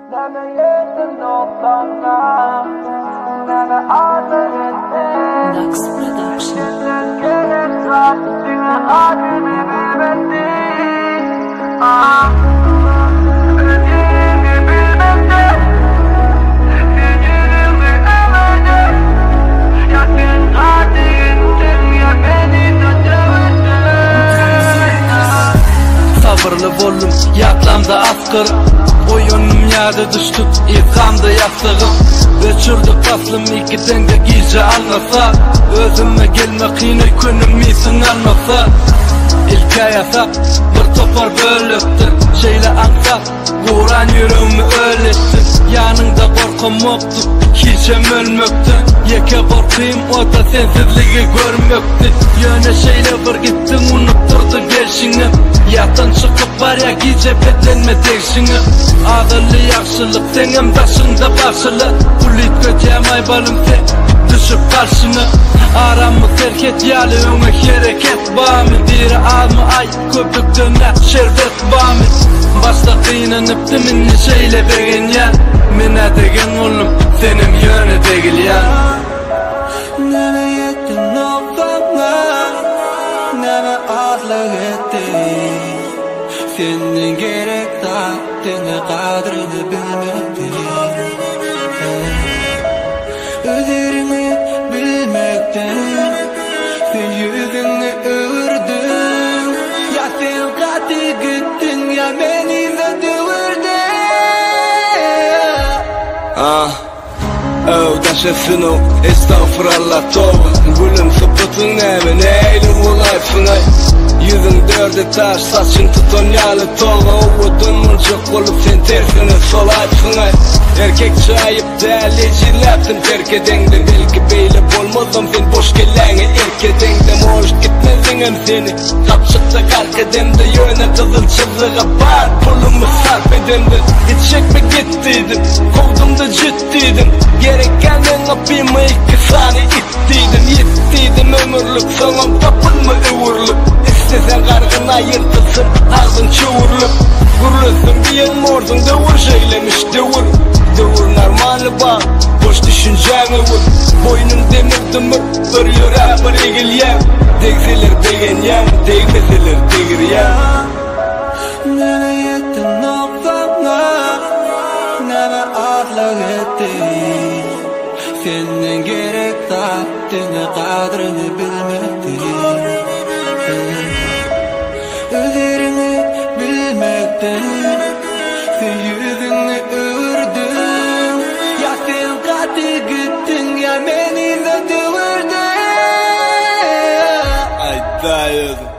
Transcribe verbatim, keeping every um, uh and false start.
Lux Production. Sabırlı bollum, yaklamda askır. Oyunum yada düştük, ifkamda yastığım. Öçürdük baslım iki denge giyce almasa. Özüme gelme kıyını könüm misin almasa. İlk ayasa bir topar bölüktür. Şeyle ansa, vuran yüreğimi öğlettin. Yanında korkum yoktu, hiçem ölmöktü. Yeke korkuyum, o da sensizliği görmöktü. Yöne şeyle bir gittin, unutturdu gelşini. Yatan çıkıp var ya giyce bedenme dekşini. Ağırlı yakşılık, senem taşında başılı. Kulit göteyemay balım sen, düşüp karşını. Aramı terk et yalı öne hareket bağımı. Diri alma ay köpük döner şerbet bağımı. Başta kıynanıp diminli şeyle begen ya. Mine degen oğlum senem yöne degil ya. Nene yettin o bana, nene ağırlık ettin. Senin gerek taktığını kadrini bilmektin. Öderini bilmekten sen yüzünü ördün. Ya sen katı gittin ya beni de dövürdün. Ah, oh, taşasın o, estağfurullah tövbe. Gülüm sıpıtın emin, eğilim olaysın ay. Yüzün dörde taş, saçın tuton yalı tolga. Ovudun mıncık olup sen tersine solaysın ay. Erkek çayıp değerli cilattın terk edengde. Belki beyle bolmazım sen boş gelene erk edengde. Hoş gitmezinem seni kapşıkta kark edemde. Yöne kızıl çizgiga bar pulumu sarp edemde. Hiç çekme gittiydim, kovdum da ciddiydim. Gerekenden apayımı iki sani ittiydim. Yittiydim ömürlük, sonum kapılma ıvırlık. İstesen kargına yırtılsın, ağzın çuğurlup. Gürlüsün bir yıl mordun, dövür şeylemiş dövür. Dövür normali bağ, boş düşünceni vur. Boynum demir dümür, örüyor bir egil yem. Degseler degen yem, degmeseler degir yem. Nene yettin o bana, nene ağırlık ettin. Senin gerek taktığını kadrini bilmektin. Öderini bilmekten sen yüzünü ördün. Ya sen katı gittin ya beni de dövürdün. Ay dayı.